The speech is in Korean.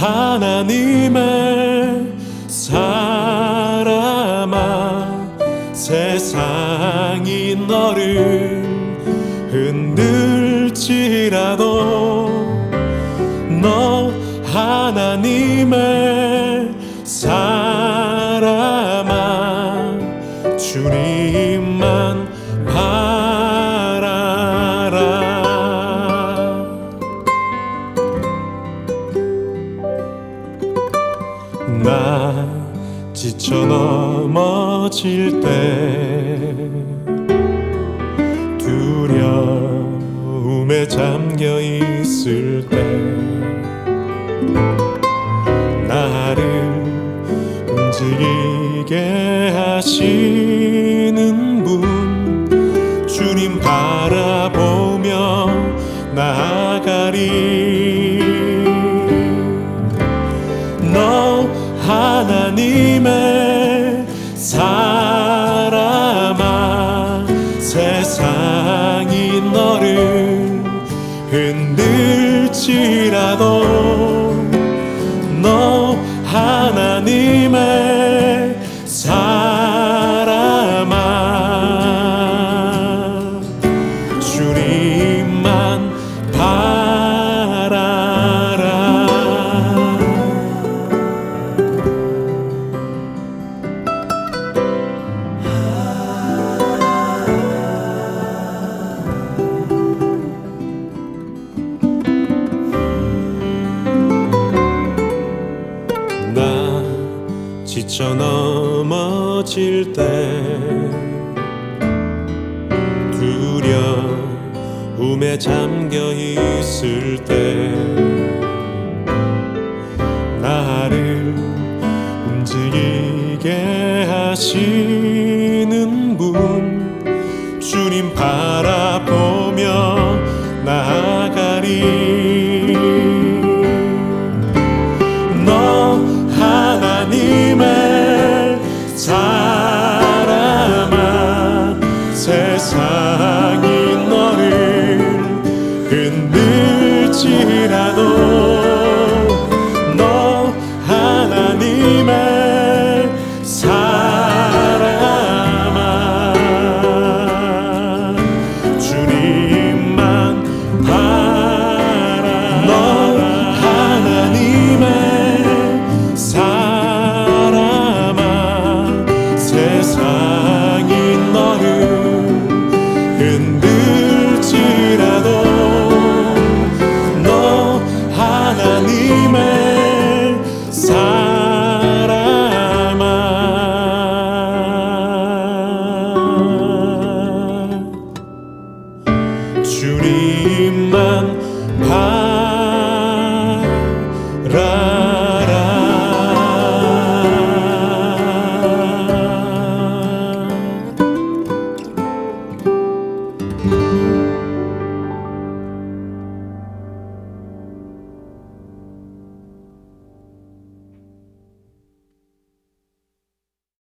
하나님의 사람아, 세상이 너를 흔들지라도 너 하나님의 사람아, 주님만 바라라. 나 지쳐 넘어질 때, 두려움에 잠겨 있을 때, 나를 움직이게 하시는 분, 주님 바라보며 나아가리. 너 하나님의 사람아, 세상이 너를 흔들지라도 너 하나님의 사람아, 주님만 바라라. 나 지쳐 넘어질 때, 두려움에 잠겨 있을 때, 나를 움직이게 하시는 분, 주님 바라보며 나아가리. 너 하나님의 사람아, 세상이 너를 흔들지라도 너 하나님의 사람아, 주님만 바라라. 너 하나님의 사람아, 세상이 너를 흔들